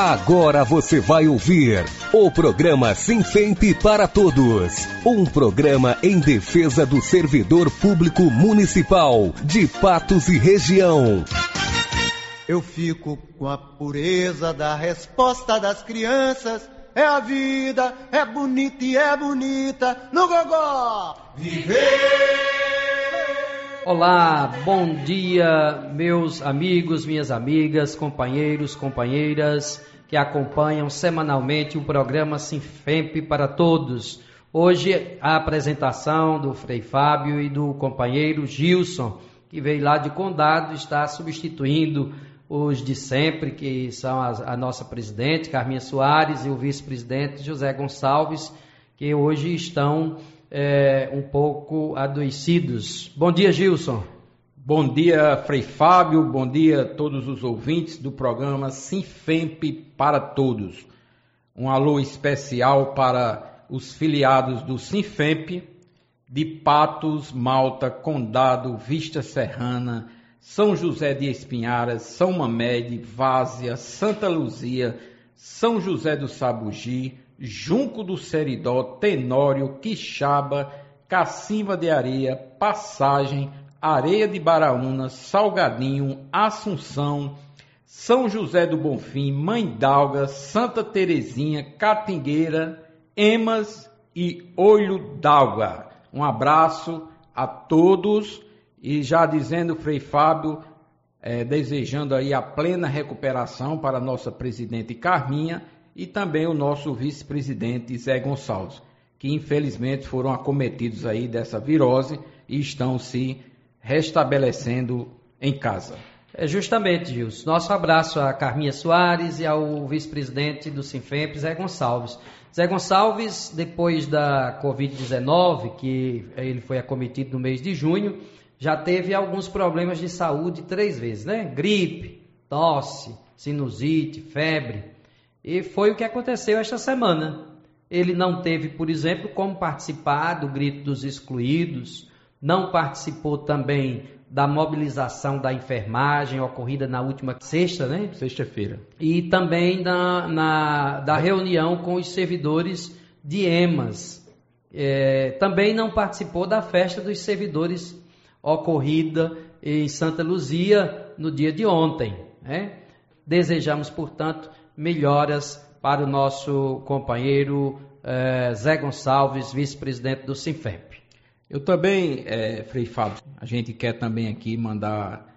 Agora você vai ouvir o programa Sinfemp para Todos. Um programa em defesa do servidor público municipal de Patos e região. Eu fico com a pureza da resposta das crianças. É a vida, é bonita e é bonita no gogó. Viver! Olá, bom dia, meus amigos, minhas amigas, companheiros, companheiras que acompanham semanalmente o programa Sinfemp para Todos. Hoje a apresentação do Frei Fábio e do companheiro Gilson, que veio lá de Condado, está substituindo os de sempre, que são a nossa presidente, Carminha Soares, e o vice-presidente José Gonçalves, que hoje estão um pouco adoecidos. Bom dia, Gilson. Bom dia, Frei Fábio. Bom dia a todos os ouvintes do programa Sinfemp para Todos. Um alô especial para os filiados do Sinfemp de Patos, Malta, Condado, Vista Serrana, São José de Espinharas, São Mamede, Várzea, Santa Luzia, São José do Sabugi, Junco do Seridó, Tenório, Quixaba, Cacimba de Areia, Passagem, Areia de Baraúna, Salgadinho, Assunção, São José do Bonfim, Mãe d'Alga, Santa Terezinha, Catingueira, Emas e Olho d'Água. Um abraço a todos e já dizendo, Frei Fábio, desejando aí a plena recuperação para a nossa presidente Carminha e também o nosso vice-presidente Zé Gonçalves, que infelizmente foram acometidos aí dessa virose e estão se restabelecendo em casa. Justamente, Gilson. Nosso abraço a Carminha Soares e ao vice-presidente do Sinfemp, Zé Gonçalves. Zé Gonçalves, depois da Covid-19, que ele foi acometido no mês de junho, já teve alguns problemas de saúde 3 vezes, né? Gripe, tosse, sinusite, febre. E foi o que aconteceu esta semana. Ele não teve, por exemplo, como participar do Grito dos Excluídos, não participou também da mobilização da enfermagem ocorrida na última sexta, né? Sexta-feira. E também da reunião com os servidores de EMAS. Também não participou da festa dos servidores ocorrida em Santa Luzia no dia de ontem, né? Desejamos, portanto, melhoras para o nosso companheiro Zé Gonçalves, vice-presidente do Sinfemp. Eu também, Frei Fábio, a gente quer também aqui mandar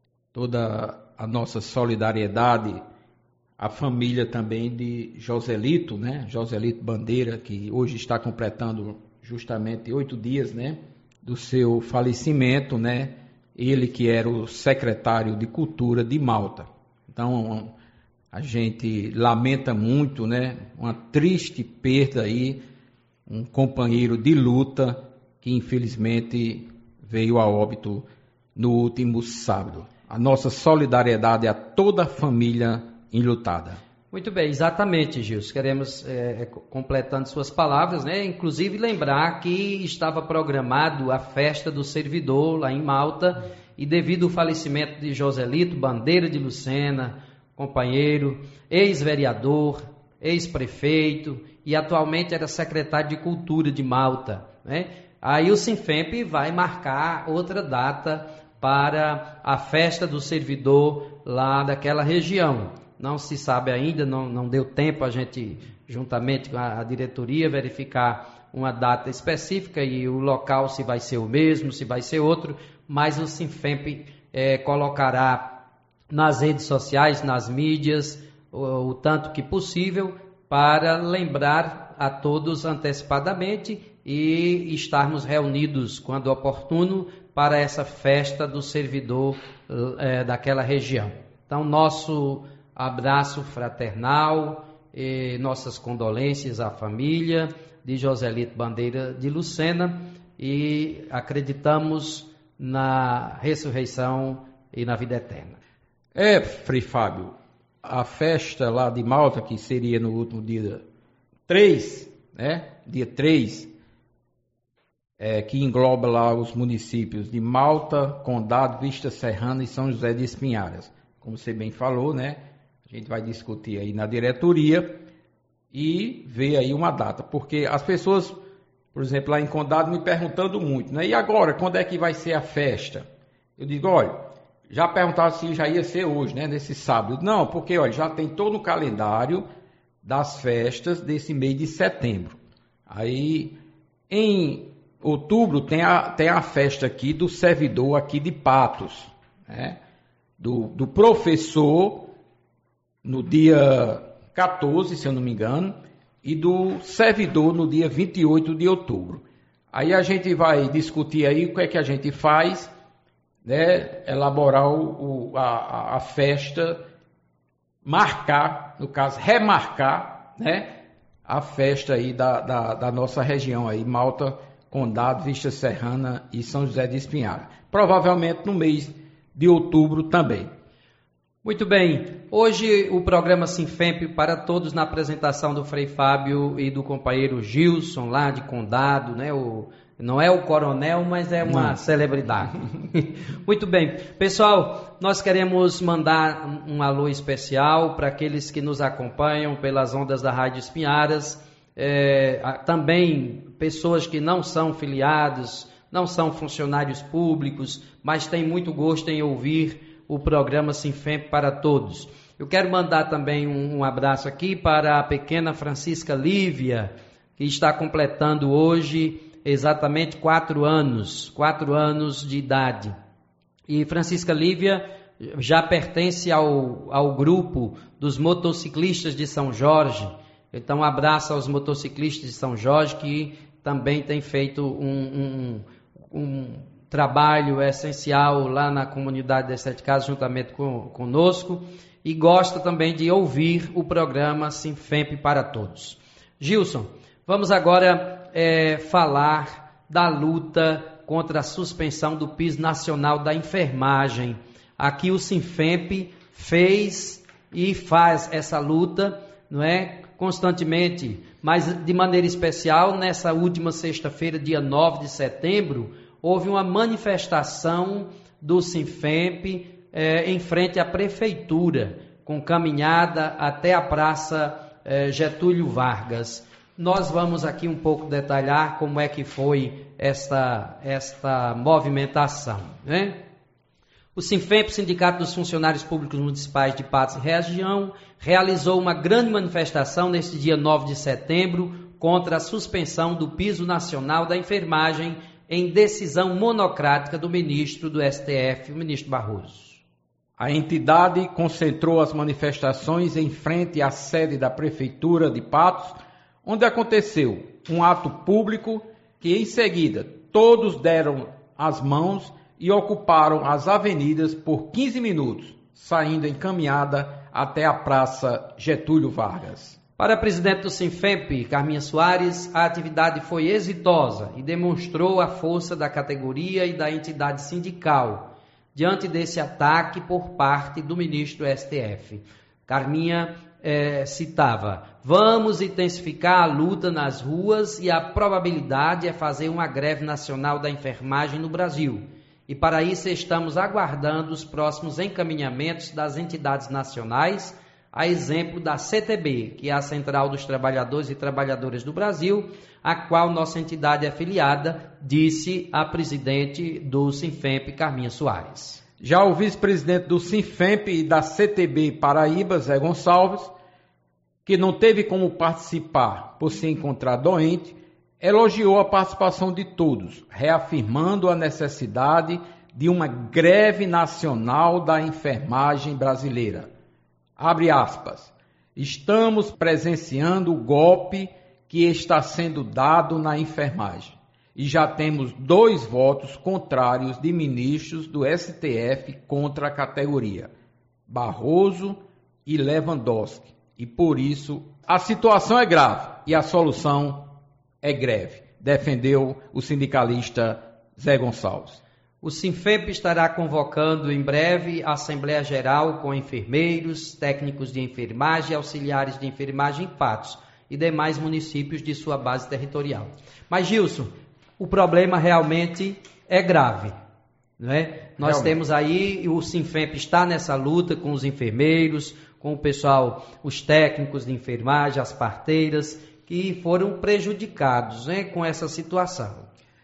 toda a nossa solidariedade à família também de Joselito, né? Joselito Bandeira, que hoje está completando justamente 8 dias, né? Do seu falecimento, né? Ele que era o secretário de Cultura de Malta. Então, a gente lamenta muito, né? Uma triste perda aí, um companheiro de luta que infelizmente veio a óbito no último sábado. A nossa solidariedade a toda a família enlutada. Muito bem, exatamente, Gilson. Queremos, completando suas palavras, né? Inclusive lembrar que estava programado a festa do servidor lá em Malta e devido ao falecimento de Joselito Bandeira de Lucena, companheiro, ex-vereador, ex-prefeito e atualmente era secretário de Cultura de Malta, né? Aí o Sinfemp vai marcar outra data para a festa do servidor lá daquela região. Não se sabe ainda, não deu tempo a gente, juntamente com a diretoria, verificar uma data específica e o local, se vai ser o mesmo, se vai ser outro, mas o Sinfemp colocará nas redes sociais, nas mídias, o tanto que possível, para lembrar a todos antecipadamente e estarmos reunidos quando oportuno para essa festa do servidor daquela região. Então, nosso abraço fraternal e nossas condolências à família de Joselito Bandeira de Lucena e acreditamos na ressurreição e na vida eterna. Frei Fábio, a festa lá de Malta, que seria no último dia 3, né? Dia 3, que engloba lá os municípios de Malta, Condado, Vista Serrana e São José de Espinharas. Como você bem falou, né? A gente vai discutir aí na diretoria e ver aí uma data, porque as pessoas, por exemplo, lá em Condado me perguntando muito, né? E agora, quando é que vai ser a festa? Eu digo, olha, já perguntaram se já ia ser hoje, né? Nesse sábado. Não, porque, olha, já tem todo o calendário das festas desse mês de setembro. Aí, em outubro, tem a festa aqui do servidor aqui de Patos, né? Do professor, no dia 14, se eu não me engano, e do servidor no dia 28 de outubro. Aí a gente vai discutir aí o que é que a gente faz, né? Elaborar a festa, marcar, no caso, remarcar, né? A festa aí da nossa região aí, Malta, Condado, Vista Serrana e São José de Espinharas. Provavelmente no mês de outubro também. Muito bem, hoje o programa Sinfemp para todos na apresentação do Frei Fábio e do companheiro Gilson lá de Condado, né? Não é o coronel, mas é uma celebridade. Muito bem, pessoal, nós queremos mandar um alô especial para aqueles que nos acompanham pelas ondas da Rádio Espinharas, também pessoas que não são filiados, não são funcionários públicos, mas têm muito gosto em ouvir o programa Sinfemp para todos. Eu quero mandar também um abraço aqui para a pequena Francisca Lívia, que está completando hoje exatamente 4 anos de idade. E Francisca Lívia já pertence ao grupo dos motociclistas de São Jorge. Então, um abraço aos motociclistas de São Jorge, que também têm feito um trabalho essencial lá na comunidade das Sete Casas, juntamente conosco, e gosta também de ouvir o programa Sinfemp para todos. Gilson, vamos agora falar da luta contra a suspensão do piso nacional da enfermagem. Aqui o Sinfemp fez e faz essa luta, não é? Constantemente, mas de maneira especial, nessa última sexta-feira, dia 9 de setembro, houve uma manifestação do Sinfemp em frente à prefeitura, com caminhada até a Praça Getúlio Vargas. Nós vamos aqui um pouco detalhar como é que foi esta movimentação, né? O Sinfemp, Sindicato dos Funcionários Públicos Municipais de Patos e Região, realizou uma grande manifestação neste dia 9 de setembro contra a suspensão do piso nacional da enfermagem em decisão monocrática do ministro do STF, o ministro Barroso. A entidade concentrou as manifestações em frente à sede da Prefeitura de Patos, onde aconteceu um ato público que, em seguida, todos deram as mãos e ocuparam as avenidas por 15 minutos, saindo em caminhada até a Praça Getúlio Vargas. Para a presidente do Sinfemp, Carminha Soares, a atividade foi exitosa e demonstrou a força da categoria e da entidade sindical diante desse ataque por parte do ministro do STF. Carminha citava: vamos intensificar a luta nas ruas e a probabilidade é fazer uma greve nacional da enfermagem no Brasil. E para isso estamos aguardando os próximos encaminhamentos das entidades nacionais, a exemplo da CTB, que é a Central dos Trabalhadores e Trabalhadoras do Brasil, a qual nossa entidade é afiliada, disse a presidente do Sinfemp, Carminha Soares. Já o vice-presidente do Sinfemp e da CTB Paraíba, Zé Gonçalves, que não teve como participar por se encontrar doente, elogiou a participação de todos, reafirmando a necessidade de uma greve nacional da enfermagem brasileira. Abre aspas. Estamos presenciando o golpe que está sendo dado na enfermagem e já temos 2 votos contrários de ministros do STF contra a categoria, Barroso e Lewandowski. E por isso a situação é grave e a solução é greve, defendeu o sindicalista Zé Gonçalves. O Sinfemp estará convocando em breve a Assembleia Geral com enfermeiros, técnicos de enfermagem e auxiliares de enfermagem em Patos e demais municípios de sua base territorial. Mas, Gilson, o problema realmente é grave. não é? Nós Realmente. temos aí, o Sinfemp está nessa luta com os enfermeiros, com o pessoal, os técnicos de enfermagem, as parteiras, que foram prejudicados, né, com essa situação.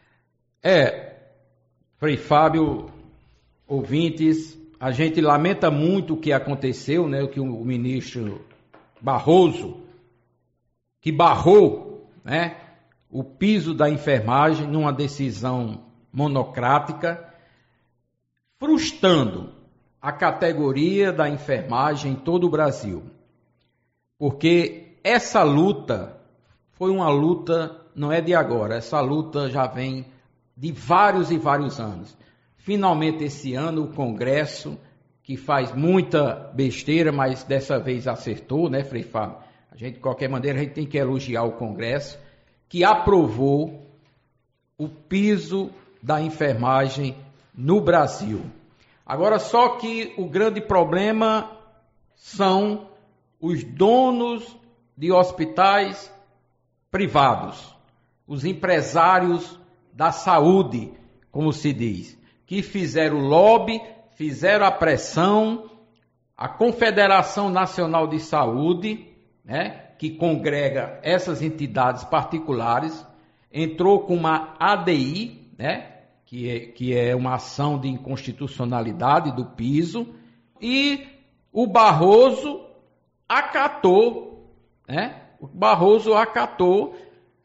Frei Fábio, ouvintes, a gente lamenta muito o que aconteceu, né, o que o ministro Barroso, que barrou, né, o piso da enfermagem numa decisão monocrática, frustrando a categoria da enfermagem em todo o Brasil. Porque essa luta foi uma luta, não é de agora, essa luta já vem de vários e vários anos. Finalmente esse ano o Congresso, que faz muita besteira, mas dessa vez acertou, né, Frei Fábio? De qualquer maneira, a gente tem que elogiar o Congresso, que aprovou o piso da enfermagem no Brasil. Agora, só que o grande problema são os donos de hospitais privados, os empresários da saúde, como se diz, que fizeram lobby, fizeram a pressão, a Confederação Nacional de Saúde, né, que congrega essas entidades particulares, entrou com uma ADI, né, que é uma ação de inconstitucionalidade do piso, e o Barroso acatou, né, o Barroso acatou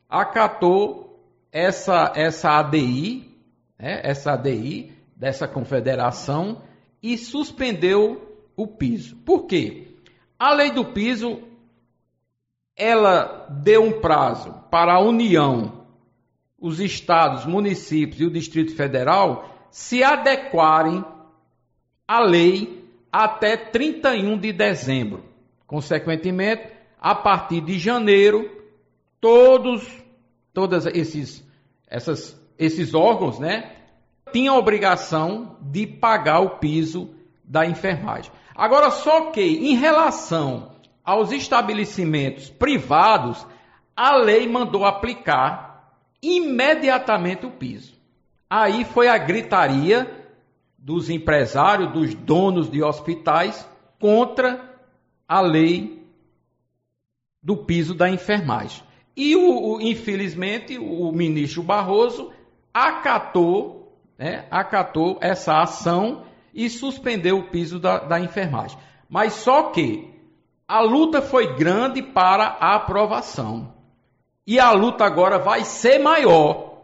essa ADI, né, essa ADI dessa confederação, e suspendeu o piso. Por quê? A lei do piso, ela deu um prazo para a União, os estados, municípios e o Distrito Federal se adequarem à lei até 31 de dezembro. Consequentemente, a partir de janeiro, todos esses órgãos, né, tinham a obrigação de pagar o piso da enfermagem. Agora, só que em relação aos estabelecimentos privados, a lei mandou aplicar imediatamente o piso. Aí foi a gritaria dos empresários, dos donos de hospitais, contra a lei do piso da enfermagem. E, infelizmente, o ministro Barroso acatou essa ação e suspendeu o piso da enfermagem. Mas só que a luta foi grande para a aprovação. E a luta agora vai ser maior.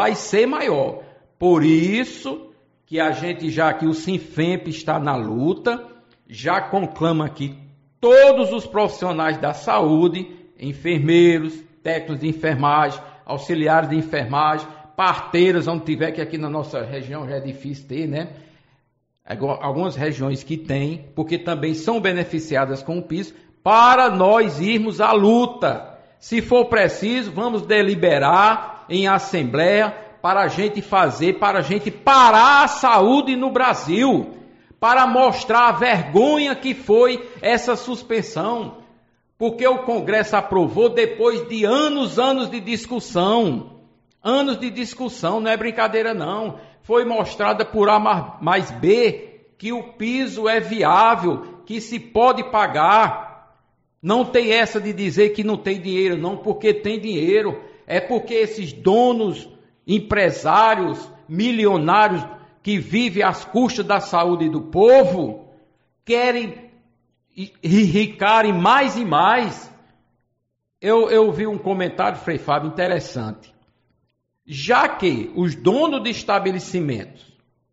Por isso que que o Sinfemp está na luta, já conclama aqui todos os profissionais da saúde, enfermeiros, técnicos de enfermagem, auxiliares de enfermagem, parteiras, onde tiver, que aqui na nossa região já é difícil ter, né? Algumas regiões que tem, porque também são beneficiadas com o piso, para nós irmos à luta. Se for preciso, vamos deliberar em assembleia para a gente parar a saúde no Brasil, para mostrar a vergonha que foi essa suspensão, porque o Congresso aprovou depois de anos de discussão. Anos de discussão, não é brincadeira não. Foi mostrada por A mais B que o piso é viável, que se pode pagar. Não tem essa de dizer que não tem dinheiro, não, porque tem dinheiro. É porque esses donos, empresários, milionários que vivem às custas da saúde do povo, querem enriquecerem mais e mais. Eu vi um comentário, Frei Fábio, interessante. Já que os donos de estabelecimentos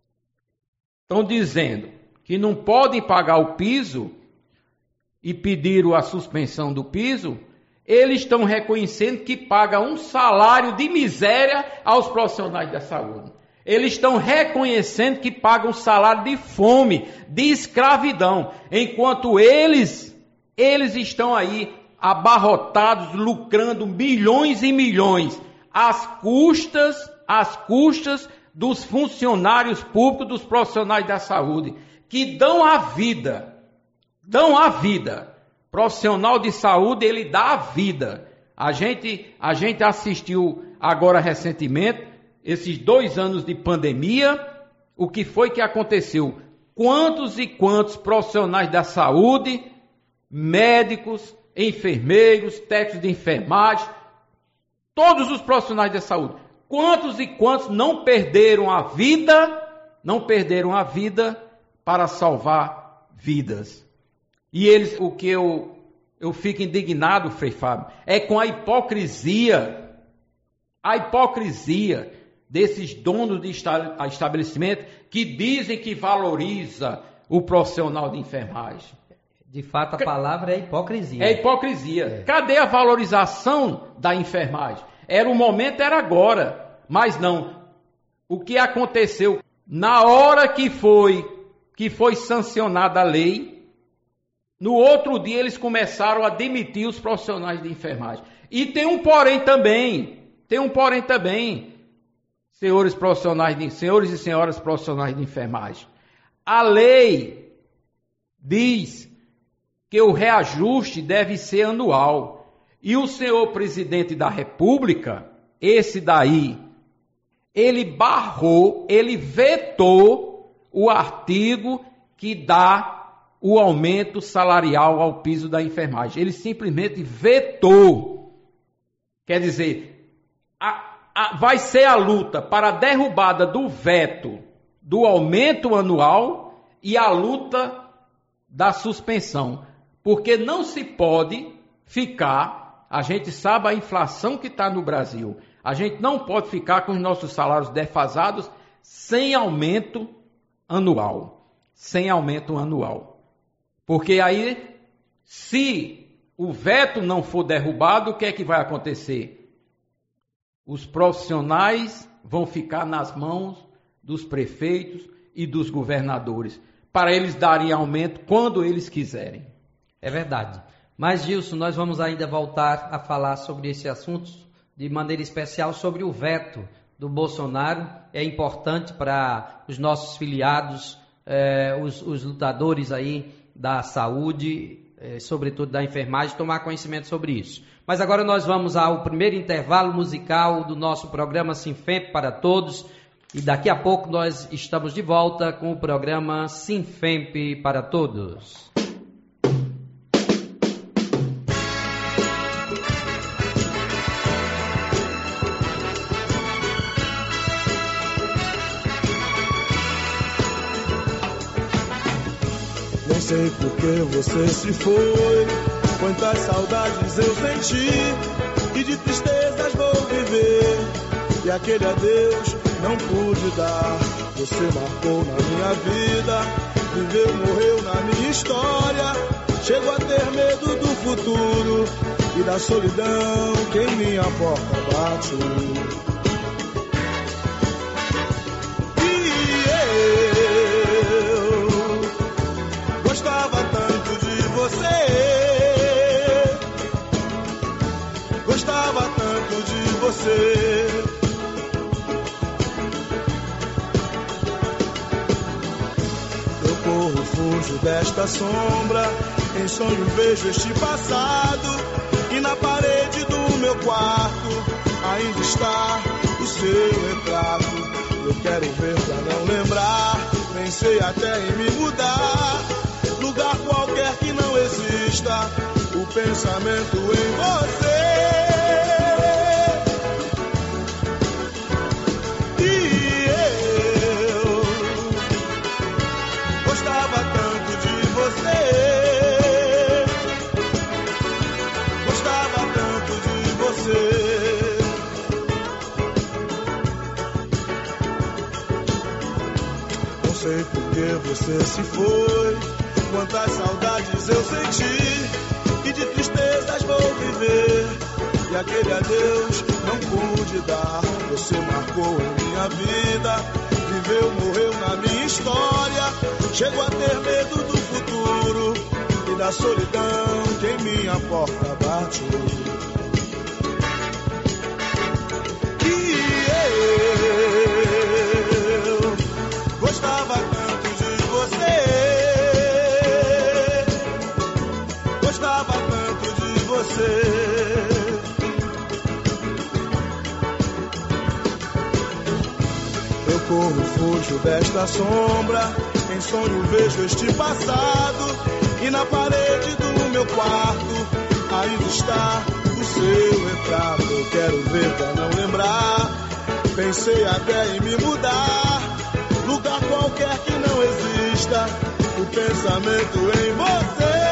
estão dizendo que não podem pagar o piso e pediram a suspensão do piso, eles estão reconhecendo que pagam um salário de miséria aos profissionais da saúde. Eles estão reconhecendo que pagam um salário de fome, de escravidão, enquanto eles estão aí abarrotados, lucrando milhões e milhões, às custas dos funcionários públicos, dos profissionais da saúde, que dão a vida. Profissional de saúde, ele dá a vida. A gente assistiu agora recentemente, esses 2 anos de pandemia, o que foi que aconteceu? Quantos e quantos profissionais da saúde, médicos, enfermeiros, técnicos de enfermagem, todos os profissionais da saúde, quantos e quantos não perderam a vida para salvar vidas? E eles, o que eu fico indignado, Frei Fábio, é com a hipocrisia desses donos de estabelecimento que dizem que valoriza o profissional de enfermagem. De fato, a palavra é hipocrisia. É hipocrisia. Cadê a valorização da enfermagem? O momento era agora, mas não. O que aconteceu na hora que foi sancionada a lei, no outro dia eles começaram a demitir os profissionais de enfermagem. E tem um porém também, senhores e senhoras profissionais de enfermagem. A lei diz que o reajuste deve ser anual. E o senhor presidente da República, esse daí, ele vetou o artigo que dá o aumento salarial ao piso da enfermagem. Ele simplesmente vetou. Quer dizer, vai ser a luta para a derrubada do veto do aumento anual e a luta da suspensão. Porque não se pode ficar, a gente sabe a inflação que está no Brasil, a gente não pode ficar com os nossos salários defasados sem aumento anual. Porque aí, se o veto não for derrubado, o que é que vai acontecer? Os profissionais vão ficar nas mãos dos prefeitos e dos governadores, para eles darem aumento quando eles quiserem. É verdade. Mas, Gilson, nós vamos ainda voltar a falar sobre esse assunto, de maneira especial sobre o veto do Bolsonaro. É importante para os nossos filiados, os lutadores aí da saúde, sobretudo da enfermagem, tomar conhecimento sobre isso. Mas agora nós vamos ao primeiro intervalo musical do nosso programa Sinfemp para Todos. E daqui a pouco nós estamos de volta com o programa Sinfemp para Todos. Nem sei por que você se foi, quantas saudades eu senti, e de tristezas vou viver, e aquele adeus não pude dar. Você marcou na minha vida, viveu, morreu na minha história. Chego a ter medo do futuro e da solidão que em minha porta bate. E eu gostava tanto de você, gostava tanto de você. Fujo desta sombra, em sonho vejo este passado, e na parede do meu quarto ainda está o seu retrato. Eu quero ver pra não lembrar, pensei até em me mudar, lugar qualquer que não exista o pensamento em você. Você se foi, quantas saudades eu senti, e de tristezas vou viver, e aquele adeus não pude dar. Você marcou em minha vida, viveu, morreu na minha história. Chego a ter medo do futuro e da solidão que em minha porta bate. E eu gostava tanto de você, gostava tanto de você. Eu corro, fujo desta sombra. Em sonho vejo este passado, e na parede do meu quarto ainda está o seu retrato. Eu quero ver pra não lembrar. Pensei até em me mudar, lugar qualquer que não exista o pensamento em você.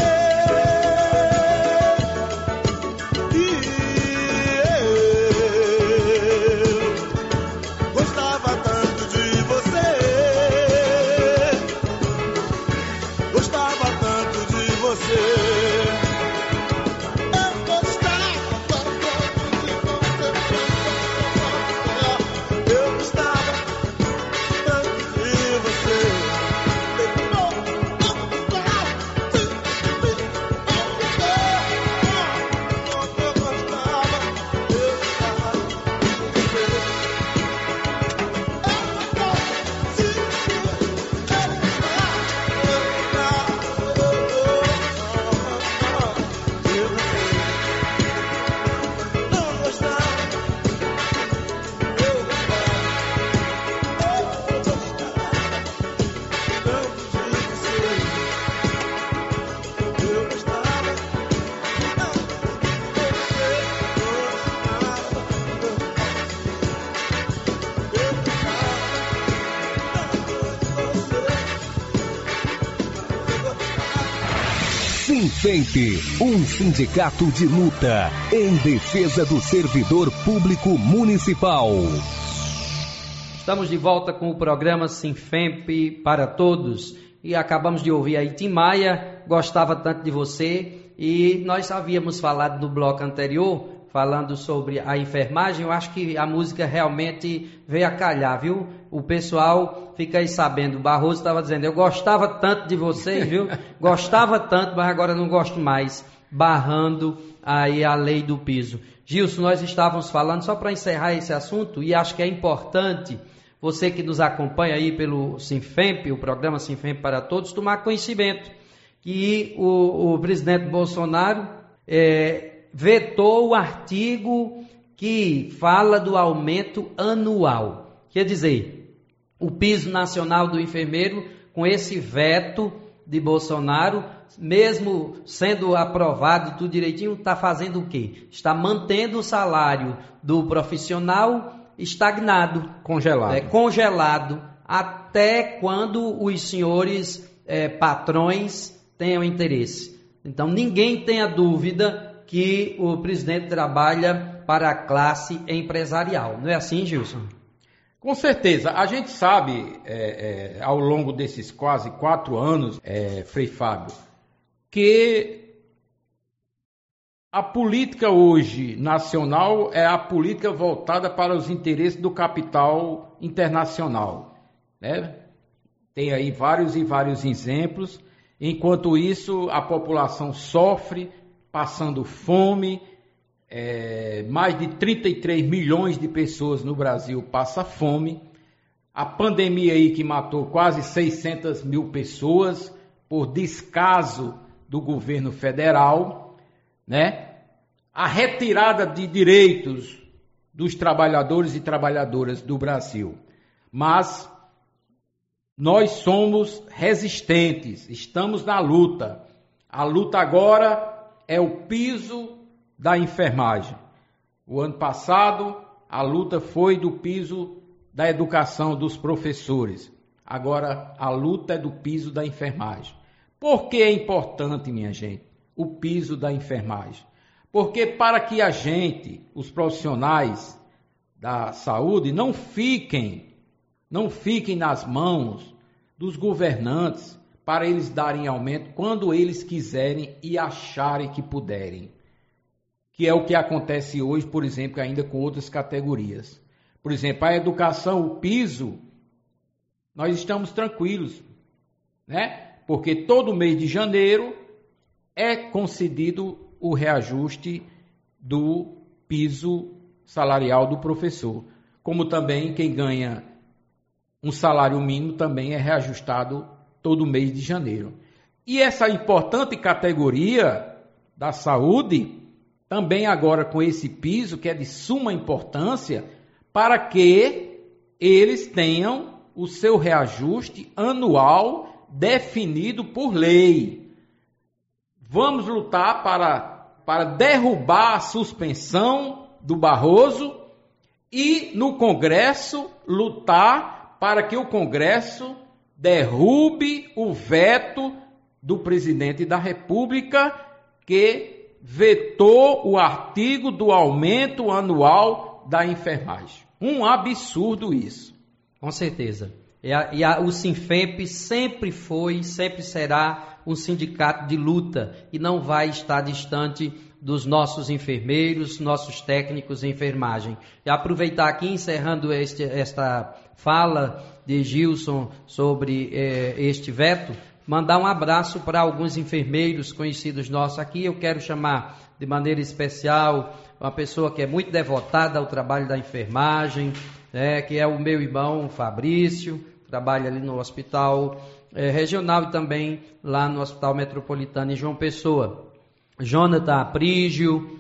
Sinfemp, um sindicato de luta em defesa do servidor público municipal. Estamos de volta com o programa Sinfemp para todos e acabamos de ouvir aí Tim Maia, Gostava Tanto de Você, e nós havíamos falado no bloco anterior, falando sobre a enfermagem. Eu acho que a música realmente veio a calhar, viu? O pessoal fica aí sabendo. O Barroso estava dizendo, eu gostava tanto de vocês, viu? Gostava tanto, mas agora não gosto mais. Barrando aí a lei do piso. Gilson, nós estávamos falando, só para encerrar esse assunto, e acho que é importante você que nos acompanha aí pelo Sinfemp, o programa Sinfemp para Todos, tomar conhecimento que o presidente Bolsonaro vetou o artigo que fala do aumento anual. Quer dizer, o piso nacional do enfermeiro, com esse veto de Bolsonaro, mesmo sendo aprovado tudo direitinho, está fazendo o quê? Está mantendo o salário do profissional estagnado. Congelado. Congelado, até quando os senhores patrões tenham interesse. Então, ninguém tenha dúvida que o presidente trabalha para a classe empresarial. Não é assim, Gilson? Com certeza. A gente sabe, ao longo desses quase 4 anos, Frei Fábio, que a política hoje nacional é a política voltada para os interesses do capital internacional, né? Tem aí vários e vários exemplos. Enquanto isso, a população sofre, passando fome. Mais de 33 milhões de pessoas no Brasil passam fome. A pandemia aí que matou quase 600 mil pessoas por descaso do governo federal, né? A retirada de direitos dos trabalhadores e trabalhadoras do Brasil. Mas nós somos resistentes, estamos na luta. A luta agora é o piso da enfermagem. O ano passado, a luta foi do piso da educação dos professores. Agora, a luta é do piso da enfermagem. Por que é importante, minha gente, o piso da enfermagem? Porque para que a gente, os profissionais da saúde, não fiquem nas mãos dos governantes para eles darem aumento quando eles quiserem e acharem que puderem. Que é o que acontece hoje, por exemplo, ainda com outras categorias. Por exemplo, a educação, o piso, nós estamos tranquilos, né? Porque todo mês de janeiro é concedido o reajuste do piso salarial do professor. Como também quem ganha um salário mínimo também é reajustado todo mês de janeiro. E essa importante categoria da saúde, também agora com esse piso, que é de suma importância, para que eles tenham o seu reajuste anual definido por lei. Vamos lutar para derrubar a suspensão do Barroso e, no Congresso, lutar para que o Congresso derrube o veto do presidente da República, que vetou o artigo do aumento anual da enfermagem. Um absurdo isso. Com certeza. O Sinfemp sempre foi, sempre será um sindicato de luta e não vai estar distante dos nossos enfermeiros, nossos técnicos em enfermagem. E aproveitar aqui, encerrando esta fala de Gilson sobre este veto, mandar um abraço para alguns enfermeiros conhecidos nossos aqui. Eu quero chamar de maneira especial uma pessoa que é muito devotada ao trabalho da enfermagem, que é o meu irmão Fabrício, trabalha ali no hospital regional e também lá no Hospital Metropolitano em João Pessoa. Jonathan Aprígio,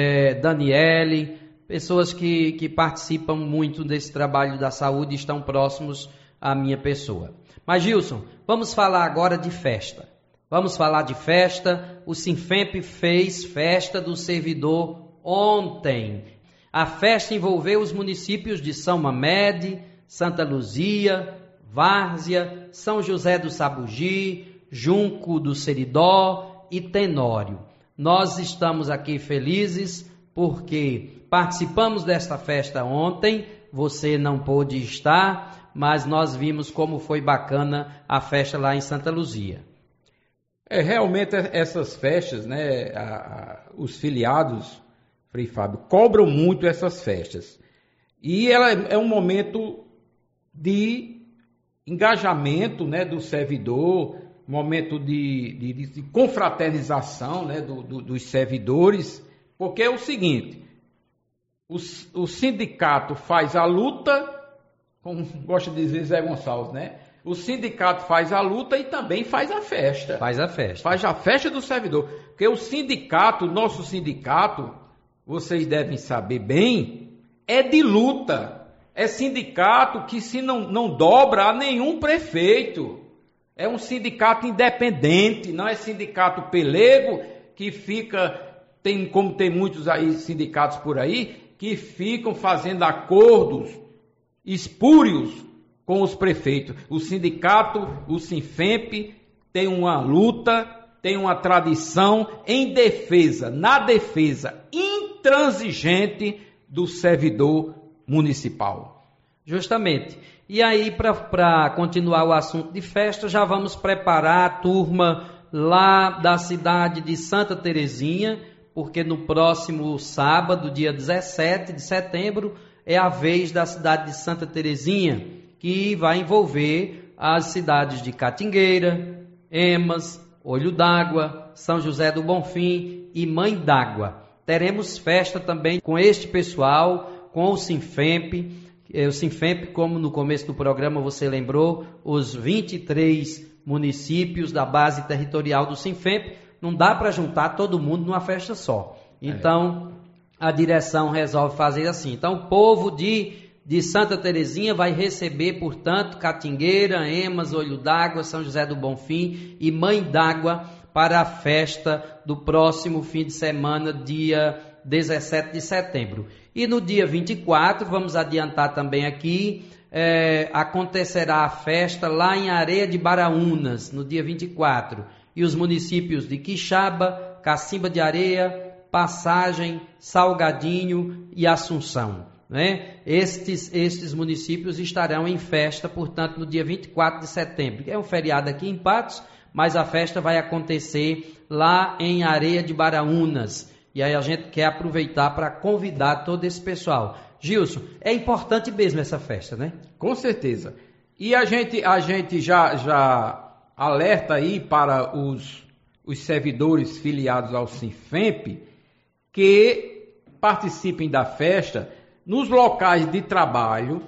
Daniele, pessoas que participam muito desse trabalho da saúde e estão próximos à minha pessoa. Mas, Gilson, vamos falar agora de festa. Vamos falar de festa. O Sinfemp fez festa do servidor ontem. A festa envolveu os municípios de São Mamede, Santa Luzia, Várzea, São José do Sabugi, Junco do Seridó e Tenório. Nós estamos aqui felizes porque participamos desta festa ontem. Você não pôde estar, mas nós vimos como foi bacana a festa lá em Santa Luzia. Realmente essas festas, né, os filiados, Frei Fábio, cobram muito essas festas. E ela é um momento de engajamento, né, do servidor, momento de confraternização, né, dos servidores, porque é o seguinte, o sindicato faz a luta, como gosta de dizer Zé Gonçalves, né? O sindicato faz a luta e também faz a festa. Faz a festa. Faz a festa do servidor. Porque o sindicato, nosso sindicato, vocês devem saber bem, é de luta. É sindicato que se não dobra a nenhum prefeito. É um sindicato independente, não é sindicato pelego que fica, como tem muitos aí sindicatos por aí, que ficam fazendo acordos espúrios com os prefeitos. O sindicato, o Sinfemp, tem uma luta, tem uma tradição na defesa intransigente do servidor municipal. Justamente. E aí, para continuar o assunto de festa, já vamos preparar a turma lá da cidade de Santa Terezinha, porque no próximo sábado, dia 17 de setembro, é a vez da cidade de Santa Terezinha, que vai envolver as cidades de Catingueira, Emas, Olho d'Água, São José do Bonfim e Mãe d'Água. Teremos festa também com este pessoal, com o Sinfemp. O Sinfemp, como no começo do programa você lembrou, os 23 municípios da base territorial do Sinfemp, não dá para juntar todo mundo numa festa só. Então, a direção resolve fazer assim. Então, o povo de Santa Terezinha vai receber, portanto, Catingueira, Emas, Olho d'Água, São José do Bonfim e Mãe d'Água para a festa do próximo fim de semana, dia 17 de setembro. E no dia 24, vamos adiantar também aqui, acontecerá a festa lá em Areia de Baraúnas, no dia 24. E os municípios de Quixaba, Cacimba de Areia, Passagem, Salgadinho e Assunção, né? Estes municípios estarão em festa, portanto, no dia 24 de setembro. É um feriado aqui em Patos, mas a festa vai acontecer lá em Areia de Baraúnas. E aí a gente quer aproveitar para convidar todo esse pessoal. Gilson, é importante mesmo essa festa, né? Com certeza. E a gente já alerta aí para os servidores filiados ao Sinfemp que participem da festa nos locais de trabalho.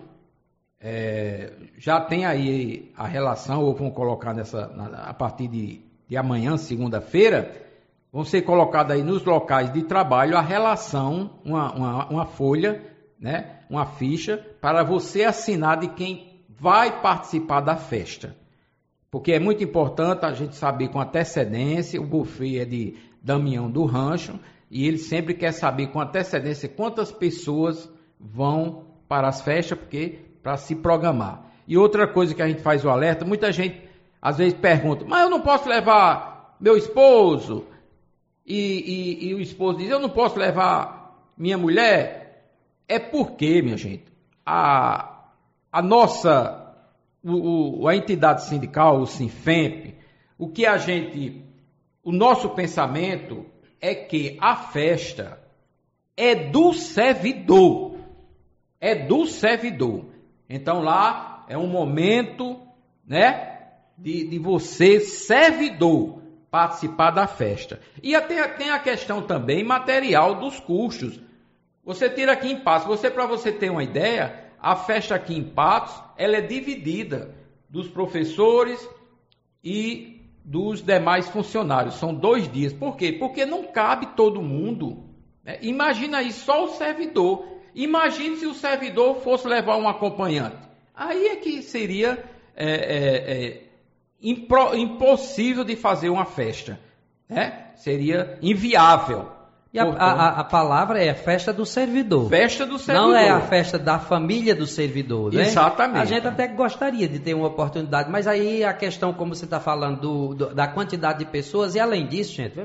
Já tem aí a relação, ou vamos colocar a partir de amanhã, segunda-feira, vão ser colocadas aí nos locais de trabalho a relação, uma folha, né, uma ficha para você assinar de quem vai participar da festa. Porque é muito importante a gente saber com antecedência. O buffet é de Damião do Rancho e ele sempre quer saber com antecedência quantas pessoas vão para as festas, para se programar. E outra coisa que a gente faz o alerta, muita gente às vezes pergunta, mas eu não posso levar meu esposo? E o esposo diz, eu não posso levar minha mulher? É porque, minha gente, a entidade sindical, o Sinfemp, o nosso pensamento é que a festa é do servidor. É do servidor. Então lá é um momento, né, de você, servidor, participar da festa. E até tem a questão também material dos custos. Você tira aqui em Patos, para você ter uma ideia, a festa aqui em Patos, ela é dividida dos professores e dos demais funcionários. São 2 dias. Por quê? Porque não cabe todo mundo. Né? Imagina aí só o servidor. Imagine se o servidor fosse levar um acompanhante. Aí é que seria impossível de fazer uma festa. Né? Seria inviável. E a palavra é festa do servidor. Festa do servidor. Não é a festa da família do servidor, né? Exatamente. A gente até gostaria de ter uma oportunidade, mas aí a questão, como você está falando, da quantidade de pessoas, e além disso, gente,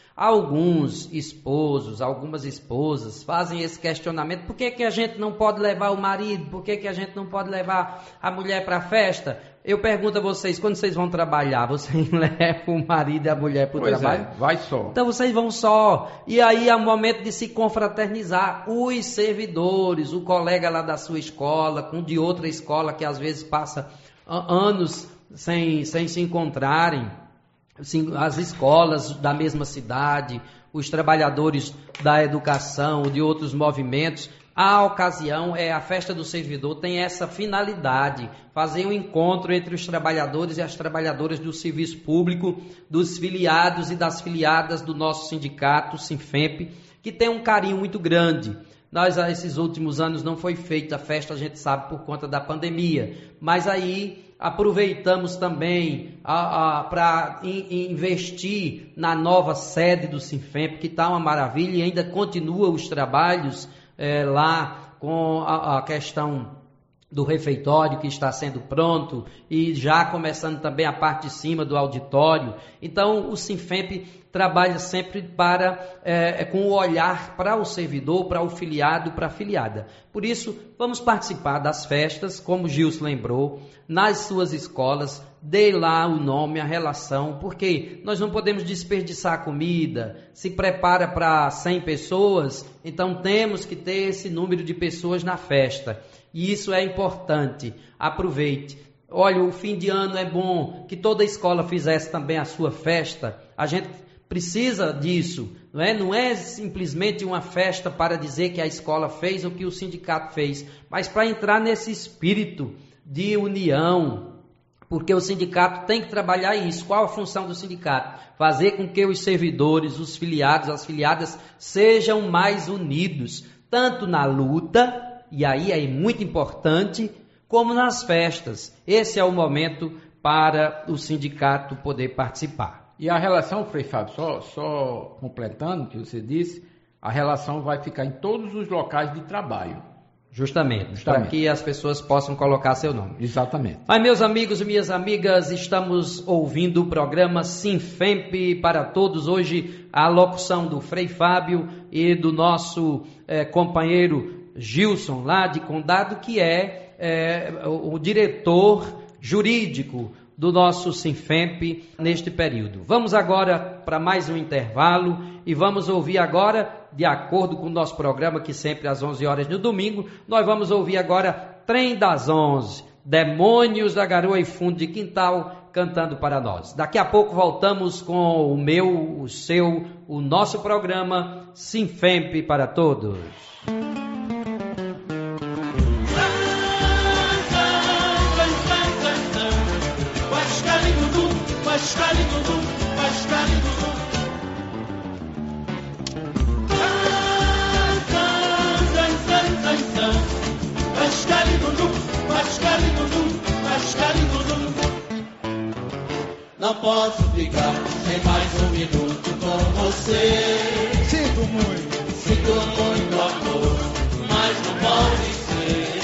alguns esposos, algumas esposas fazem esse questionamento: por que a gente não pode levar o marido? Por que a gente não pode levar a mulher para a festa? Eu pergunto a vocês, quando vocês vão trabalhar, vocês levam o marido e a mulher para o trabalho? Vai só. Então vocês vão só. E aí é o momento de se confraternizar. Os servidores, o colega lá da sua escola, com de outra escola que às vezes passa anos sem se encontrarem. As escolas da mesma cidade, os trabalhadores da educação, de outros movimentos. A ocasião a festa do servidor, tem essa finalidade, fazer um encontro entre os trabalhadores e as trabalhadoras do serviço público, dos filiados e das filiadas do nosso sindicato, Sinfemp, que tem um carinho muito grande. Nós, esses últimos anos, não foi feita a festa, a gente sabe, por conta da pandemia, mas aí aproveitamos também para investir na nova sede do Sinfemp, que está uma maravilha, e ainda continua os trabalhos lá com a questão do refeitório que está sendo pronto e já começando também a parte de cima do auditório. Então o Sinfemp trabalha sempre com o olhar para o servidor, para o filiado, para a filiada. Por isso, vamos participar das festas, como o Gilson lembrou, nas suas escolas, dê lá o nome, a relação, porque nós não podemos desperdiçar comida. Se prepara para 100 pessoas, então temos que ter esse número de pessoas na festa. E isso é importante. Aproveite. Olha, o fim de ano é bom que toda escola fizesse também a sua festa. A gente precisa disso, não é? Não é simplesmente uma festa para dizer que a escola fez o que o sindicato fez, mas para entrar nesse espírito de união, porque o sindicato tem que trabalhar isso. Qual a função do sindicato? Fazer com que os servidores, os filiados, as filiadas sejam mais unidos, tanto na luta, e aí é muito importante, como nas festas. Esse é o momento para o sindicato poder participar. E a relação, Frei Fábio, só completando o que você disse, a relação vai ficar em todos os locais de trabalho. Justamente. Para que as pessoas possam colocar seu nome. Exatamente. Mas, meus amigos e minhas amigas, estamos ouvindo o programa Sinfemp para todos. Hoje, a locução do Frei Fábio e do nosso companheiro Gilson, lá de Condado, que é o diretor jurídico do nosso Sinfemp neste período. Vamos agora para mais um intervalo e vamos ouvir agora, de acordo com o nosso programa, que sempre às 11 horas no domingo, nós vamos ouvir agora Trem das 11, Demônios da Garoa e Fundo de Quintal, cantando para nós. Daqui a pouco voltamos com o nosso programa Sinfemp para todos. não posso ficar nem mais um minuto com você. Sinto muito Amor, mas não pode ser.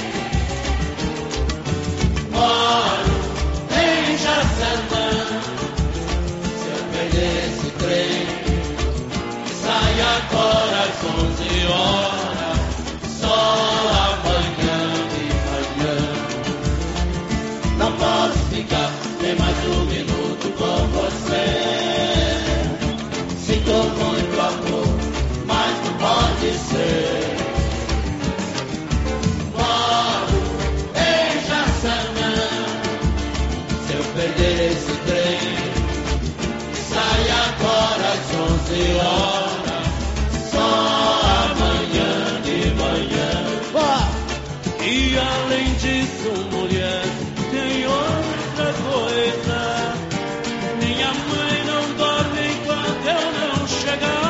Moro em Jaçanã, se eu perder esse trem, sai agora às 11 horas, só amanhã de manhã. Não posso ficar nem mais um minuto com você. Sinto muito amor, mas não pode ser. Moro em Jaçanã, se eu perder esse trem, sai agora às 11 horas, só amanhã de manhã. E além disso, mulher, tem outra coisa. Minha mãe não dorme enquanto eu não chegar.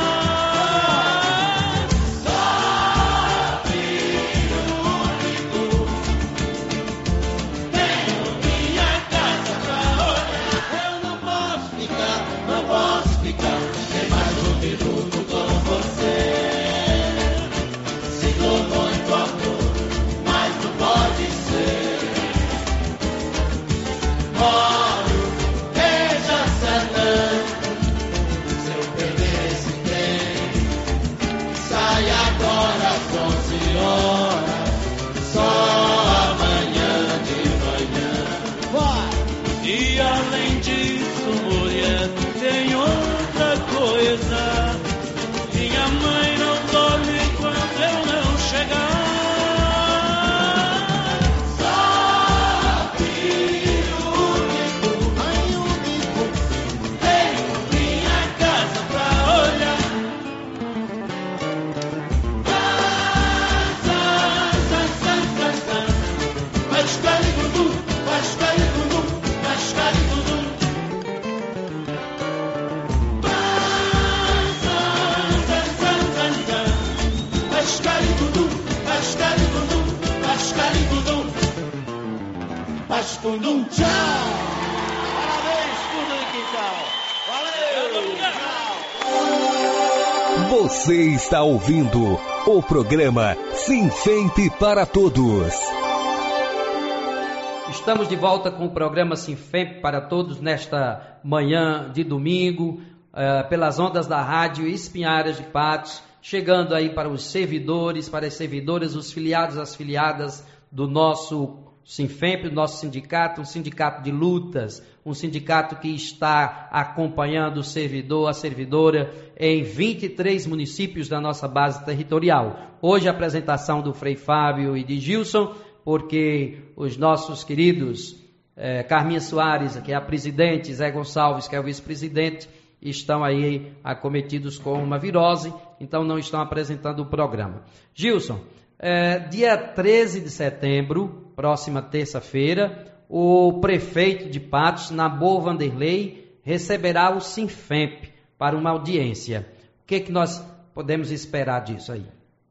E além disso, mulher, tem outra coisa. Minha mãe não dorme enquanto eu não chegar. Só filho único, tenho minha casa pra olhar. Pascundum, tchau! Parabéns, Fundo de Quintal! Valeu! Tchau! Você está ouvindo o programa Sinfemp para Todos. Estamos de volta com o programa Sinfemp para Todos nesta manhã de domingo, pelas ondas da Rádio Espinharas de Patos, chegando aí para os servidores, para as servidoras, os filiados, as filiadas do nosso Sinfemp, do nosso sindicato, um sindicato de lutas, um sindicato que está acompanhando o servidor, a servidora em 23 municípios da nossa base territorial. Hoje a apresentação do Frei Fábio e de Gilson, porque os nossos queridos Carminha Soares, que é a presidente, Zé Gonçalves, que é o vice-presidente, estão aí acometidos com uma virose, então não estão apresentando o programa. Gilson, dia 13 de setembro, próxima terça-feira, o prefeito de Patos, Nabor Vanderlei, receberá o Sinfemp para uma audiência. O que nós podemos esperar disso aí?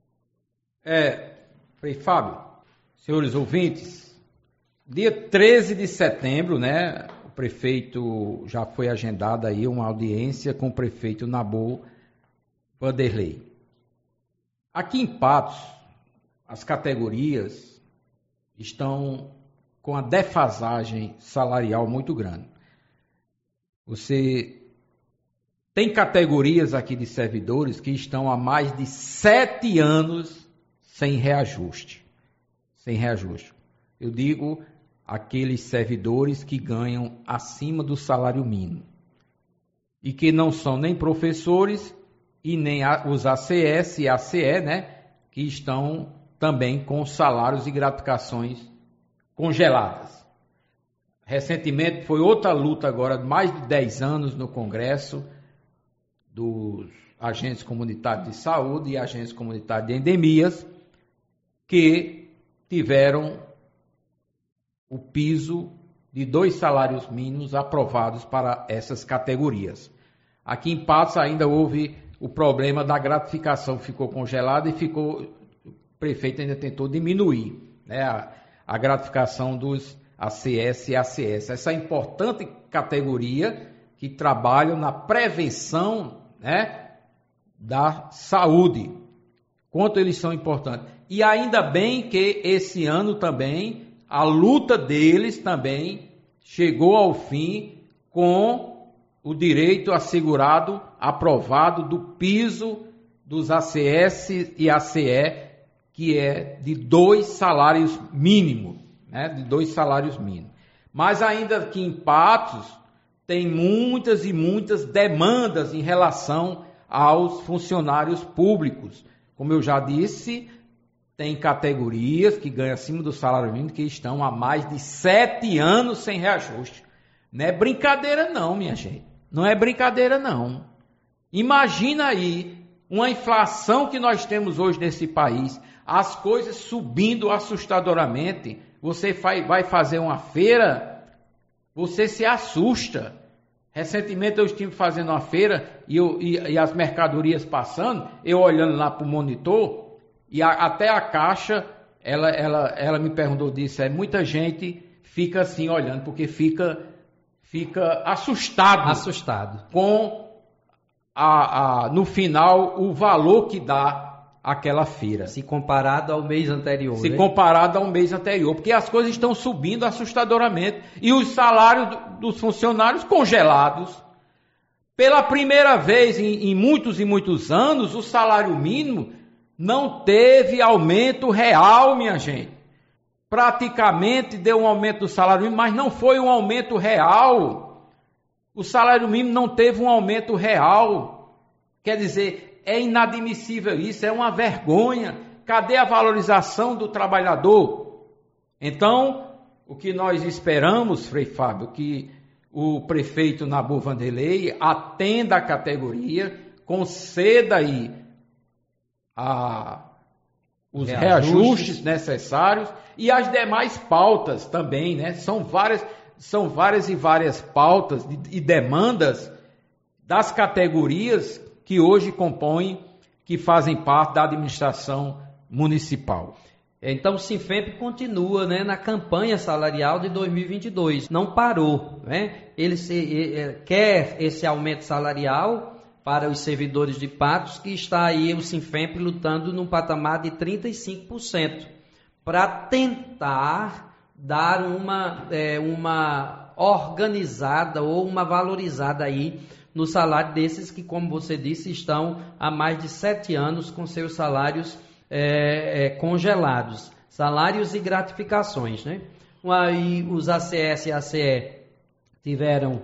Frei Fábio, senhores ouvintes, dia 13 de setembro, né, o prefeito já foi agendada aí uma audiência com o prefeito Nabor Vanderlei. Aqui em Patos, as categorias estão com a defasagem salarial muito grande. Você tem categorias aqui de servidores que estão há mais de 7 anos sem reajuste. Sem reajuste. Eu digo aqueles servidores que ganham acima do salário mínimo e que não são nem professores e nem os ACS e ACE, né, que estão também com salários e gratificações congeladas. Recentemente foi outra luta agora de mais de 10 anos no Congresso dos agentes comunitários de saúde e agentes comunitários de endemias que tiveram o piso de 2 salários mínimos aprovados para essas categorias. Aqui em Patos ainda houve o problema da gratificação, ficou congelada e o prefeito ainda tentou diminuir, né, a gratificação dos ACS e ACS. Essa importante categoria que trabalham na prevenção, né, da saúde. Quanto eles são importantes. E ainda bem que esse ano também, a luta deles também chegou ao fim com o direito assegurado, aprovado do piso dos ACS e ACE, que é de 2 salários mínimos, né? De 2 salários mínimos. Mas ainda aqui em Patos, tem muitas e muitas demandas em relação aos funcionários públicos. Como eu já disse, tem categorias que ganham acima do salário mínimo que estão há mais de 7 anos sem reajuste. Não é brincadeira não, minha gente. Não é brincadeira não. Imagina aí uma inflação que nós temos hoje nesse país, as coisas subindo assustadoramente. Você vai fazer uma feira, você se assusta. Recentemente eu estive fazendo uma feira e as mercadorias passando, eu olhando lá para o monitor, e até a caixa, ela me perguntou disso, muita gente fica assim olhando, porque fica assustado com no final o valor que dá aquela feira. Se comparado ao mês anterior. Se comparado ao mês anterior, porque as coisas estão subindo assustadoramente e os salários dos funcionários congelados. Pela primeira vez em muitos e muitos anos, o salário mínimo não teve aumento real, minha gente. Praticamente deu um aumento do salário mínimo, mas não foi um aumento real. O salário mínimo não teve um aumento real. Quer dizer, é inadmissível isso, é uma vergonha. Cadê a valorização do trabalhador? Então, o que nós esperamos, Frei Fábio, que o prefeito Nabu Vanderlei atenda a categoria, conceda aí os reajustes necessários e as demais pautas também, né? São várias e várias pautas e demandas das categorias que hoje compõem, que fazem parte da administração municipal. Então o Sinfemp continua, né, na campanha salarial de 2022, não parou, né? Ele quer esse aumento salarial para os servidores de Patos, que está aí o Sinfemp lutando num patamar de 35%, para tentar dar uma organizada ou uma valorizada aí no salário desses que, como você disse, estão há mais de 7 anos com seus salários congelados, salários e gratificações, né? Aí os ACS e ACE tiveram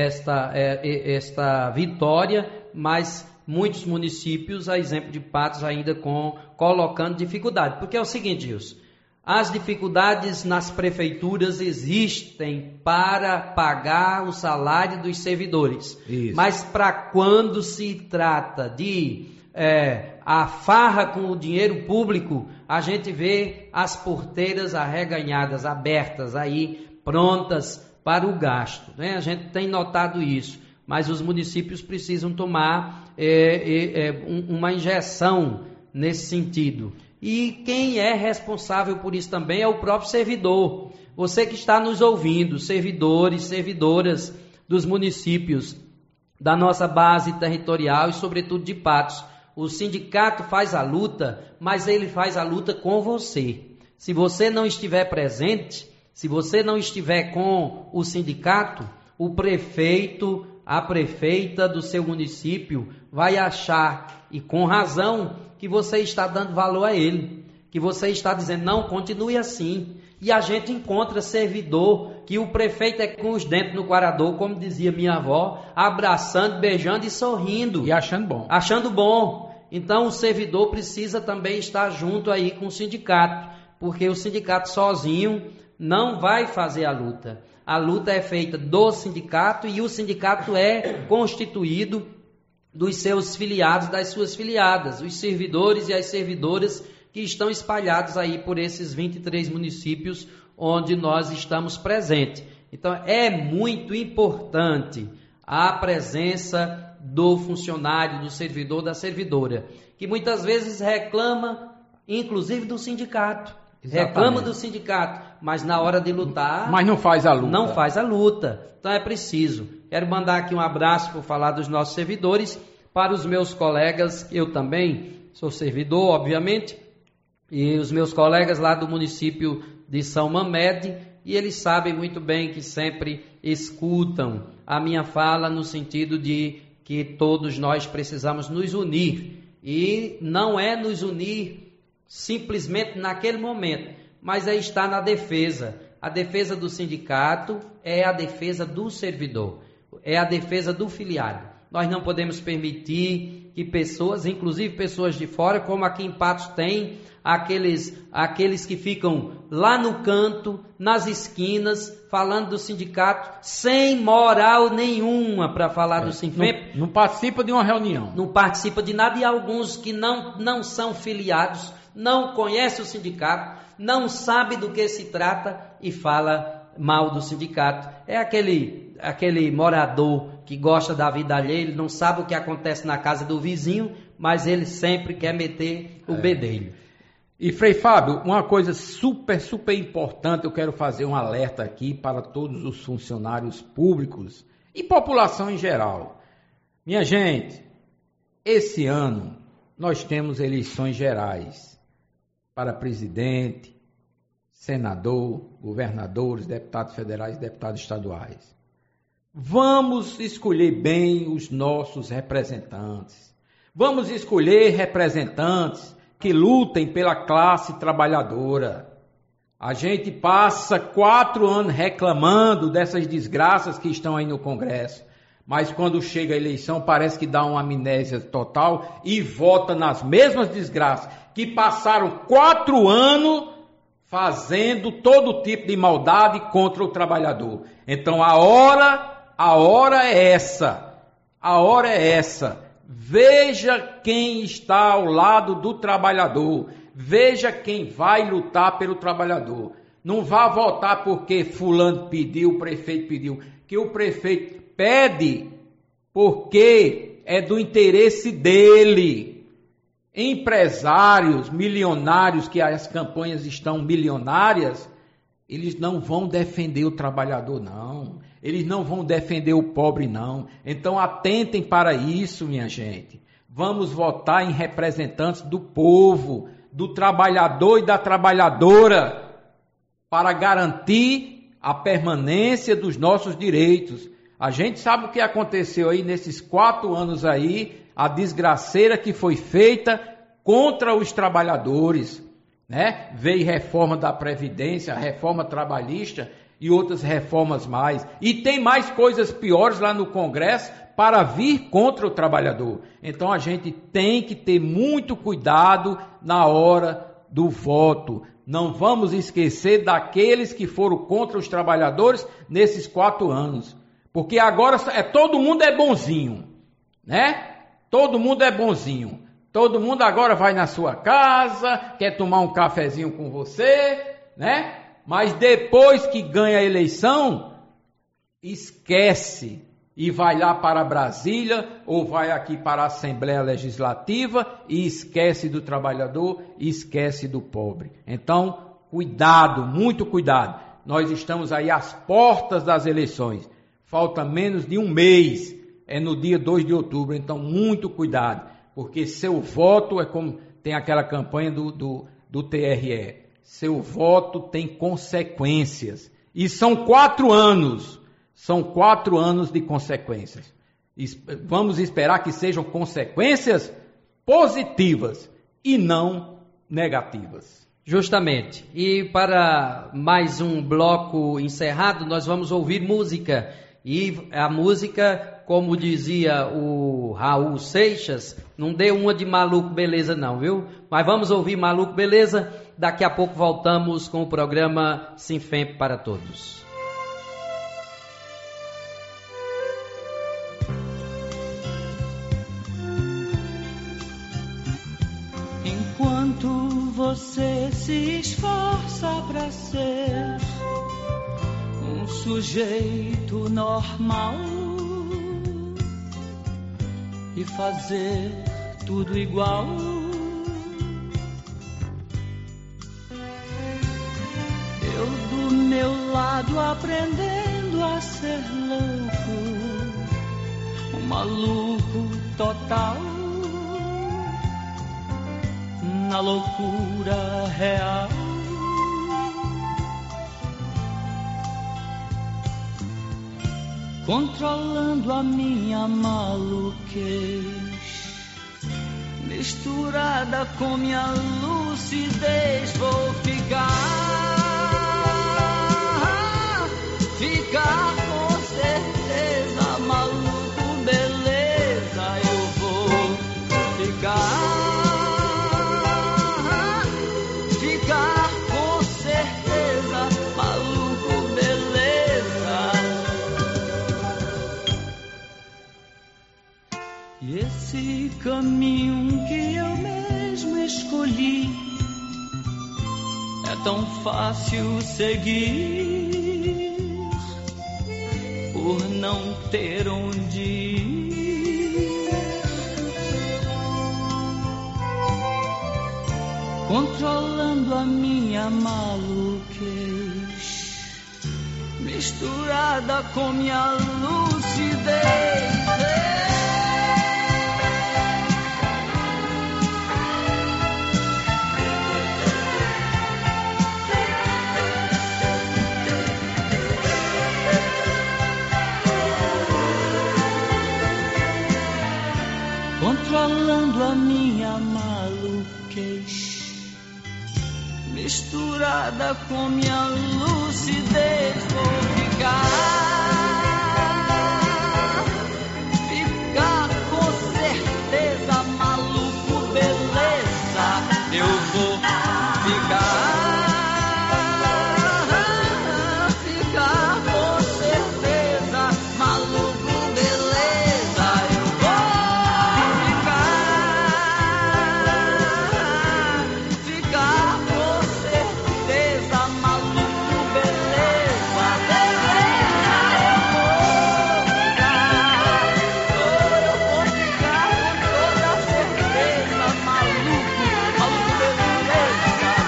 esta vitória, mas muitos municípios, a exemplo de Patos, ainda colocando dificuldade, porque é o seguinte, Gilson, as dificuldades nas prefeituras existem para pagar o salário dos servidores. Isso. Mas para quando se trata de a farra com o dinheiro público, a gente vê as porteiras arreganhadas, abertas aí, prontas para o gasto, né? A gente tem notado isso, mas os municípios precisam tomar uma injeção nesse sentido. E quem é responsável por isso também é o próprio servidor. Você que está nos ouvindo, servidores, servidoras dos municípios, da nossa base territorial e sobretudo de Patos. O sindicato faz a luta, mas ele faz a luta com você. Se você não estiver presente, se você não estiver com o sindicato, o prefeito, a prefeita do seu município vai achar, e com razão, que você está dando valor a ele, que você está dizendo, não, continue assim. E a gente encontra servidor que o prefeito é com os dentes no corador, como dizia minha avó, abraçando, beijando e sorrindo. E achando bom. Achando bom. Então o servidor precisa também estar junto aí com o sindicato, porque o sindicato sozinho não vai fazer a luta. A luta é feita do sindicato e o sindicato é constituído dos seus filiados, das suas filiadas, os servidores e as servidoras que estão espalhados aí por esses 23 municípios onde nós estamos presentes. Então é muito importante a presença do funcionário, do servidor, da servidora, que muitas vezes reclama, inclusive do sindicato. reclama do sindicato, mas na hora de lutar... Mas não faz a luta. Não faz a luta. Então é preciso. Quero mandar aqui um abraço por falar dos nossos servidores, para os meus colegas, eu também sou servidor, obviamente, e os meus colegas lá do município de São Mamede, e eles sabem muito bem que sempre escutam a minha fala no sentido de que todos nós precisamos nos unir. E não é nos unir simplesmente naquele momento, mas é estar na defesa. A defesa do sindicato é a defesa do servidor, é a defesa do filiado. Nós não podemos permitir que pessoas, inclusive pessoas de fora, como aqui em Patos tem, aqueles que ficam lá no canto, nas esquinas, falando do sindicato, sem moral nenhuma para falar do Sinfemp. Não participa de uma reunião. Não participa de nada, e alguns que não são filiados, não conhecem o sindicato, não sabem do que se trata e fala mal do sindicato. É aquele morador que gosta da vida alheia, ele não sabe o que acontece na casa do vizinho, mas ele sempre quer meter o bedelho. E Frei Fábio, uma coisa super importante, eu quero fazer um alerta aqui para todos os funcionários públicos e população em geral. Minha gente, esse ano nós temos eleições gerais para presidente, senador, governadores, deputados federais e deputados estaduais. Vamos escolher bem os nossos representantes. Vamos escolher representantes que lutem pela classe trabalhadora. A gente passa 4 anos reclamando dessas desgraças que estão aí no Congresso, mas quando chega a eleição parece que dá uma amnésia total e vota nas mesmas desgraças que passaram 4 anos fazendo todo tipo de maldade contra o trabalhador. Então a hora é essa. A hora é essa. Veja quem está ao lado do trabalhador. Veja quem vai lutar pelo trabalhador. Não vá votar porque fulano pediu, o prefeito pediu. Que o prefeito pede porque é do interesse dele. Empresários milionários, que as campanhas estão milionárias, eles não vão defender o trabalhador, não. Eles não vão defender o pobre, não. Então atentem para isso, minha gente. Vamos votar em representantes do povo, do trabalhador e da trabalhadora, para garantir a permanência dos nossos direitos. A gente sabe o que aconteceu aí nesses 4 anos aí, a desgraceira que foi feita contra os trabalhadores, né? Veio reforma da Previdência, reforma trabalhista e outras reformas mais. E tem mais coisas piores lá no Congresso para vir contra o trabalhador. Então a gente tem que ter muito cuidado na hora do voto. Não vamos esquecer daqueles que foram contra os trabalhadores nesses 4 anos. Porque agora todo mundo é bonzinho, né? Todo mundo é bonzinho. Todo mundo agora vai na sua casa, quer tomar um cafezinho com você, né? Mas depois que ganha a eleição, esquece e vai lá para Brasília ou vai aqui para a Assembleia Legislativa e esquece do trabalhador e esquece do pobre. Então, cuidado, muito cuidado. Nós estamos aí às portas das eleições. Falta menos de um mês, é no dia 2 de outubro, então muito cuidado, porque seu voto é como tem aquela campanha do TRE, seu voto tem consequências, e são 4 anos de consequências. Vamos esperar que sejam consequências positivas e não negativas. Justamente, e para mais um bloco encerrado, nós vamos ouvir música. E a música, como dizia o Raul Seixas, não dê uma de Maluco Beleza não, viu? Mas vamos ouvir Maluco Beleza, daqui a pouco voltamos com o programa Sinfemp para Todos. Enquanto você se esforça para ser um sujeito normal e fazer tudo igual, eu do meu lado aprendendo a ser louco, um maluco total, na loucura real. Controlando a minha maluquez, misturada com minha lucidez, vou ficar com certeza, maluco, beleza, eu vou ficar com certeza, maluco, beleza. E esse caminho que eu mesmo escolhi é tão fácil seguir, por não ter onde ir. Controlando a minha maluquez, misturada com minha lucidez. Controlando a minha maluquez, misturada com minha lucidez, vou ficar com certeza, maluco, beleza, eu vou ficar com certeza, maluco, beleza, eu vou ficar com certeza, maluco, beleza, beleza, eu vou ficar com toda certeza, maluco, beleza,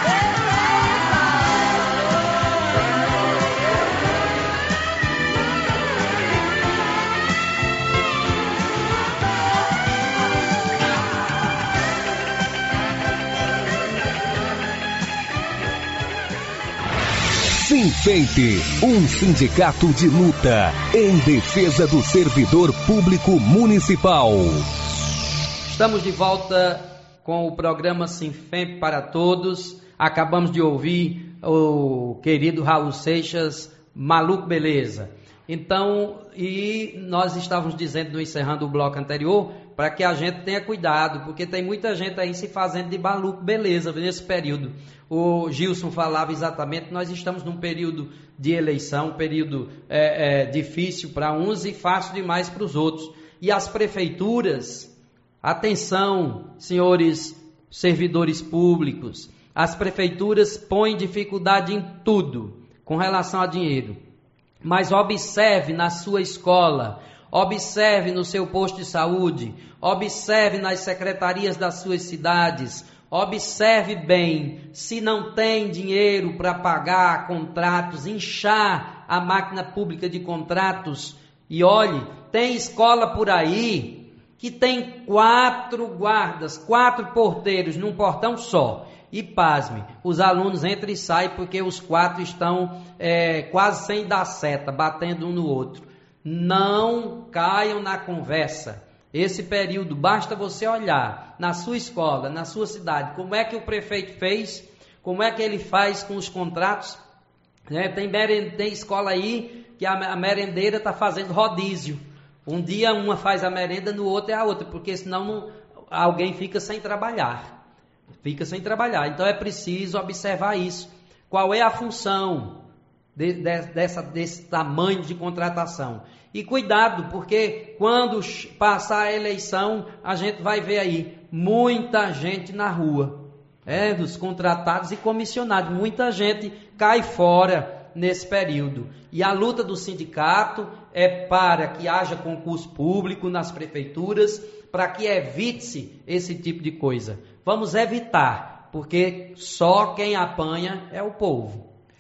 Sinfemp, um sindicato de luta em defesa do servidor público municipal. Estamos de volta com o programa Sinfemp para Todos. Acabamos de ouvir o querido Raul Seixas, Maluco Beleza. Então, e nós estávamos dizendo, encerrando o bloco anterior, para que a gente tenha cuidado, porque tem muita gente aí se fazendo de maluco beleza nesse período. O Gilson falava exatamente, nós estamos num período de eleição, um período difícil para uns e fácil demais para os outros. E as prefeituras, atenção, senhores servidores públicos, as prefeituras põem dificuldade em tudo com relação a dinheiro. Mas observe na sua escola, observe no seu posto de saúde, observe nas secretarias das suas cidades, observe bem, se não tem dinheiro para pagar contratos, inchar a máquina pública de contratos, e olhe, tem escola por aí que tem 4 guardas, 4 porteiros num portão só. E pasme, os alunos entram e saem porque os 4 estão quase sem dar seta, batendo um no outro. Não caiam na conversa. Esse período, basta você olhar na sua escola, na sua cidade, como é que o prefeito fez, como é que ele faz com os contratos. Tem escola aí que a merendeira está fazendo rodízio. Um dia uma faz a merenda, no outro é a outra, porque senão alguém fica sem trabalhar. Então é preciso observar isso. Qual é a função desse tamanho de contratação? E cuidado, porque quando passar a eleição, a gente vai ver aí muita gente na rua, dos contratados e comissionados. Muita gente cai fora nesse período. E a luta do sindicato é para que haja concurso público nas prefeituras, para que evite-se esse tipo de coisa. Vamos evitar, porque só quem apanha é o povo.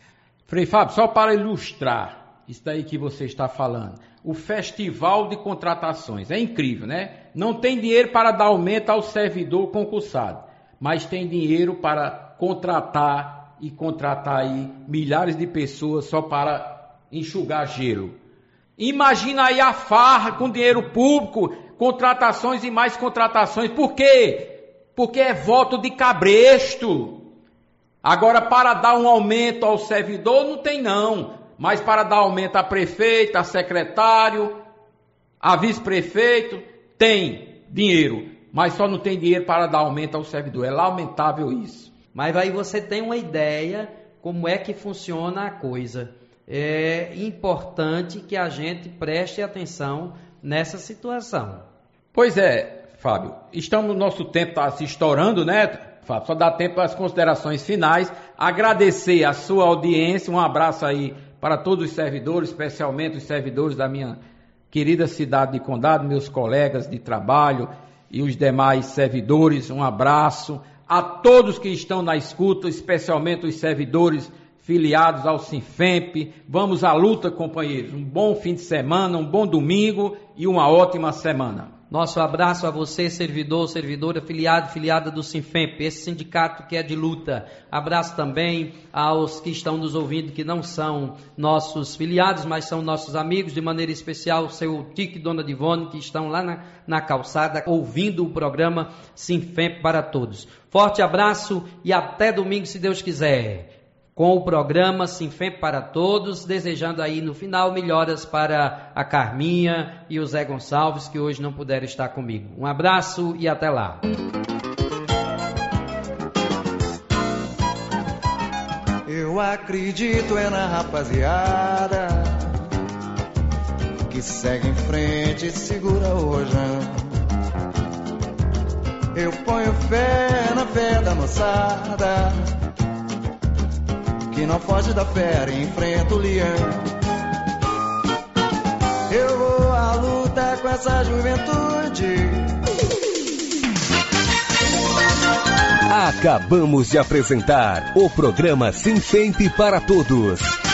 Frei Fábio, só para ilustrar isso daí que você está falando, o festival de contratações, é incrível, né? Não tem dinheiro para dar aumento ao servidor concursado, mas tem dinheiro para contratar aí milhares de pessoas só para enxugar gelo. Imagina aí a farra com dinheiro público, contratações e mais contratações. Por quê? Porque é voto de cabresto. Agora, para dar um aumento ao servidor, não tem não. Mas para dar aumento a prefeito, a secretário, a vice-prefeito, tem dinheiro. Mas só não tem dinheiro para dar aumento ao servidor. É lamentável isso. Mas aí você tem uma ideia como é que funciona a coisa. É importante que a gente preste atenção nessa situação. Pois é, Fábio. Estamos no nosso tempo, está se estourando, né, Fábio? Só dá tempo para as considerações finais. Agradecer a sua audiência. Um abraço aí para todos os servidores, especialmente os servidores da minha querida cidade de Condado, meus colegas de trabalho e os demais servidores. Um abraço a todos que estão na escuta, especialmente os servidores filiados ao Sinfemp. Vamos à luta, companheiros. Um bom fim de semana, um bom domingo e uma ótima semana. Nosso abraço a você, servidor, servidora, filiada do Sinfemp, esse sindicato que é de luta. Abraço também aos que estão nos ouvindo, que não são nossos filiados, mas são nossos amigos, de maneira especial o seu Tique e Dona Divone, que estão lá na calçada, ouvindo o programa Sinfemp para todos. Forte abraço e até domingo, se Deus quiser, com o programa Sinfemp para todos, desejando aí no final melhoras para a Carminha e o Zé Gonçalves, que hoje não puderam estar comigo. Um abraço e até lá. Eu acredito na rapaziada que segue em frente e segura o rojão. Eu ponho fé na fé da moçada que não foge da fera e enfrenta o leão. Eu vou à luta com essa juventude. Acabamos de apresentar o programa Sinfemp para Todos.